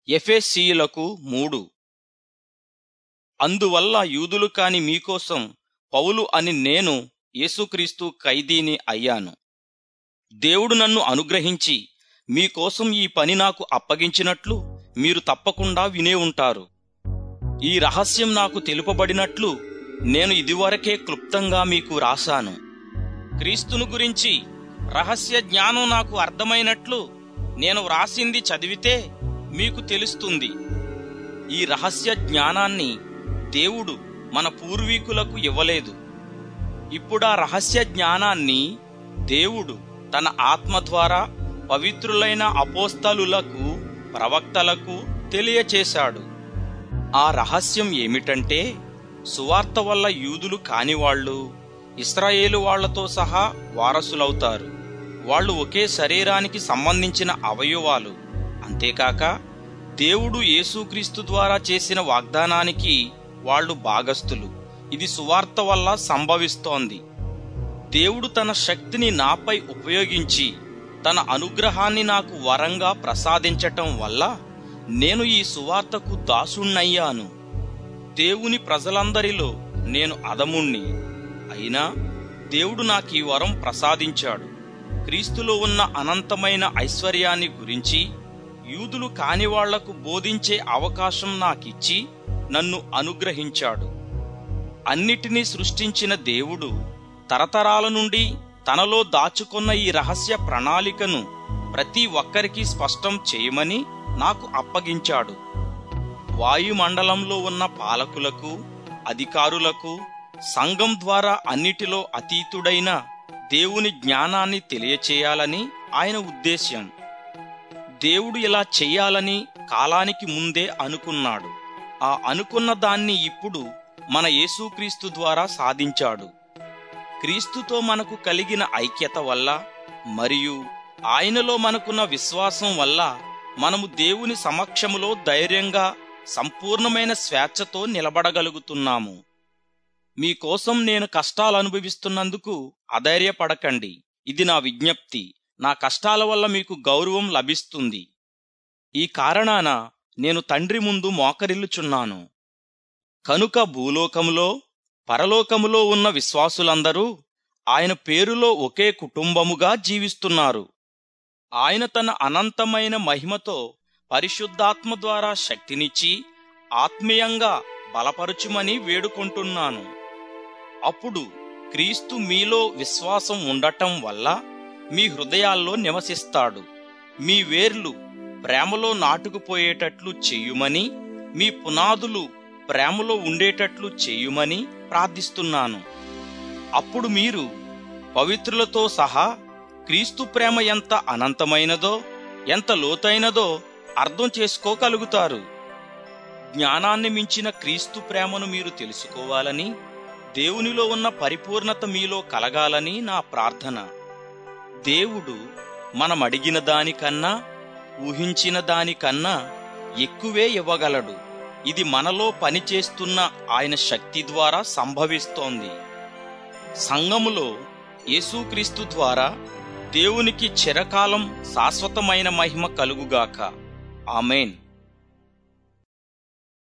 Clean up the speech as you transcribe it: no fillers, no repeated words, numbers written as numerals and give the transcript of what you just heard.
ఎఫెసీయులకు 3. అందువల్ల యూదులు కాని మీకోసం పౌలు అని నేను యేసుక్రీస్తు ఖైదీని అయ్యాను. దేవుడు నన్ను అనుగ్రహించి మీకోసం ఈ పని నాకు అప్పగించినట్లు మీరు తప్పకుండా వినే ఉంటారు. ఈ రహస్యం నాకు తెలుపబడినట్లు నేను ఇదివరకే క్లుప్తంగా మీకు రాశాను. క్రీస్తును గురించి రహస్య జ్ఞానం నాకు అర్థమైనట్లు నేను వ్రాసింది చదివితే మీకు తెలుస్తుంది. ఈ రహస్య జ్ఞానాన్ని దేవుడు మన పూర్వీకులకు ఇవ్వలేదు. ఇప్పుడా రహస్య జ్ఞానాన్ని దేవుడు తన ఆత్మ ద్వారా పవిత్రులైన అపోస్తలులకు, ప్రవక్తలకు తెలియచేశాడు. ఆ రహస్యం ఏమిటంటే, సువార్త వల్ల యూదులు కానివాళ్లు ఇశ్రాయేలు వాళ్లతో సహా వారసులవుతారు. వాళ్ళు ఒకే శరీరానికి సంబంధించిన అవయవాలు. అంతేకాక దేవుడు యేసుక్రీస్తు ద్వారా చేసిన వాగ్దానానికి వాళ్ళు భాగస్థులు. ఇది సువార్త వల్ల సంభవిస్తోంది. దేవుడు తన శక్తిని నాపై ఉపయోగించి తన అనుగ్రహాన్ని నాకు వరంగా ప్రసాదించటం వల్ల నేను ఈ సువార్తకు దాసుణ్ణయ్యాను. దేవుని ప్రజలందరిలో నేను అధముణ్ణి. అయినా దేవుడు నాకీ వరం ప్రసాదించాడు. క్రీస్తులో ఉన్న అనంతమైన ఐశ్వర్యాన్ని గురించి యూదులు కాని వాళ్లకు బోధించే అవకాశం నాకిచ్చి నన్ను అనుగ్రహించాడు. అన్నిటినీ సృష్టించిన దేవుడు తరతరాల నుండి తనలో దాచుకున్న ఈ రహస్య ప్రణాళికను ప్రతి ఒక్కరికి స్పష్టం చేయమని నాకు అప్పగించాడు. వాయుమండలంలో ఉన్న పాలకులకు, అధికారులకు సంఘం ద్వారా అన్నిటిలో అతీతుడైన దేవుని జ్ఞానాన్ని తెలియచేయాలని ఆయన ఉద్దేశ్యం. దేవుడు ఇలా చెయ్యాలని కాలానికి ముందే అనుకున్నాడు. ఆ అనుకున్న దాన్ని ఇప్పుడు మన యేసుక్రీస్తు ద్వారా సాధించాడు. క్రీస్తుతో మనకు కలిగిన ఐక్యత వల్ల మరియు ఆయనలో మనకున్న విశ్వాసం వల్ల మనము దేవుని సమక్షములో ధైర్యంగా సంపూర్ణమైన స్వేచ్ఛతో నిలబడగలుగుతున్నాము. మీకోసం నేను కష్టాలు అనుభవిస్తున్నందుకు అధైర్యపడకండి. ఇది నా విజ్ఞప్తి. నా కష్టాల వల్ల మీకు గౌరవం లభిస్తుంది. ఈ కారణాన నేను తండ్రి ముందు మోకరిల్లుచున్నాను. కనుక భూలోకములో, పరలోకములో ఉన్న విశ్వాసులందరూ ఆయన పేరులో ఒకే కుటుంబముగా జీవిస్తున్నారు. ఆయన తన అనంతమైన మహిమతో పరిశుద్ధాత్మ ద్వారా శక్తినిచ్చి ఆత్మీయంగా బలపరుచుమని వేడుకుంటున్నాను. అప్పుడు క్రీస్తు మీలో విశ్వాసం ఉండటం వల్ల మీ హృదయాల్లో నివసిస్తాడు. మీ వేర్లు ప్రేమలో నాటుకుపోయేటట్లు చెయ్యుమని, మీ పునాదులు ప్రేమలో ఉండేటట్లు చెయ్యుమని ప్రార్థిస్తున్నాను. అప్పుడు మీరు పవిత్రులతో సహా క్రీస్తు ప్రేమ ఎంత అనంతమైనదో, ఎంత లోతైనదో అర్థం చేసుకోగలుగుతారు. జ్ఞానాన్ని మించిన క్రీస్తు ప్రేమను మీరు తెలుసుకోవాలని, దేవునిలో ఉన్న పరిపూర్ణత మీలో కలగాలని నా ప్రార్థన. దేవుడు మనమడిగిన దానికన్నా, ఊహించిన దానికన్నా ఎక్కువే ఇవ్వగలడు. ఇది మనలో పనిచేస్తున్న ఆయన శక్తి ద్వారా సంభవిస్తోంది. సంఘములో యేసుక్రీస్తు ద్వారా దేవునికి చిరకాలం శాశ్వతమైన మహిమ కలుగుగాక. ఆమేన్.